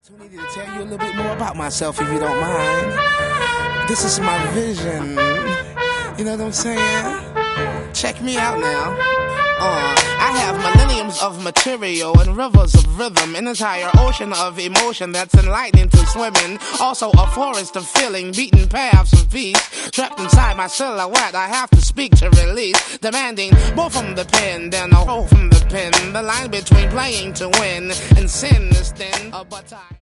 Opportunity to tell you a little bit more about myself, if you don't mind. This is my vision. You know what I'm saying? Check me out now. I have millenniums of material and rivers of rhythm, an entire ocean of emotion that's enlightening to swim in. Also a forest of feeling, beaten paths of peace. Trapped inside my silhouette, I have to speak to release, demanding more from the pen than a hole from the pen. The line between playing to win and sin is thin, but I